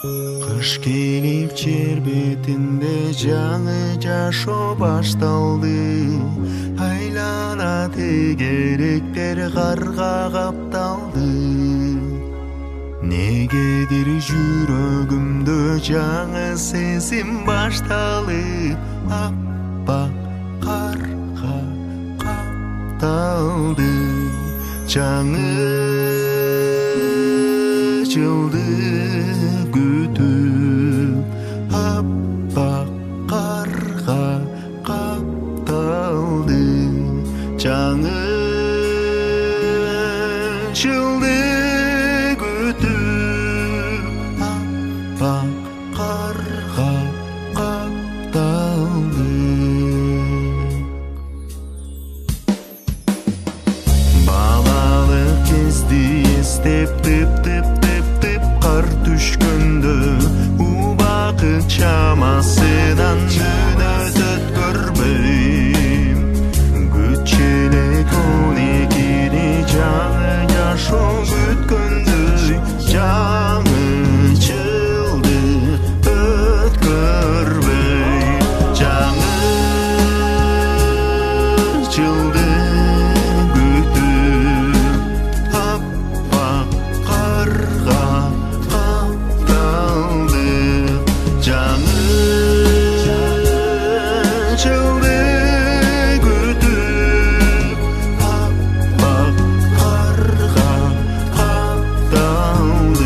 Кыш келип жер бетинде жаңы жашоо башталды. Айлана тегеректер карга капталды. Негедир жүрөгүмдө жаңы сезим башталып, аппак карга капталды. Жаңы жылды күтүп, аппак карга капталды. Жаңы жылды күтүп, аппак карга капталды. Балалык кезди эстеп тып кар түшкөндө, убакыт чамасынан мүнөт өткөрбөйм. Күч элек 12-ни жаңы жашоо күткөндөй, жаңы жылды өткөрбөй. Жаңы жылды күтүп, аппак карга капталды. Жаңы жылды күтүп, аппак карга капталды.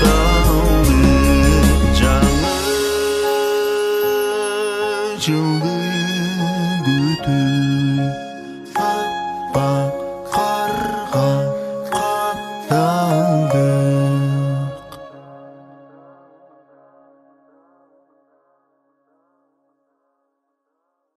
Жылды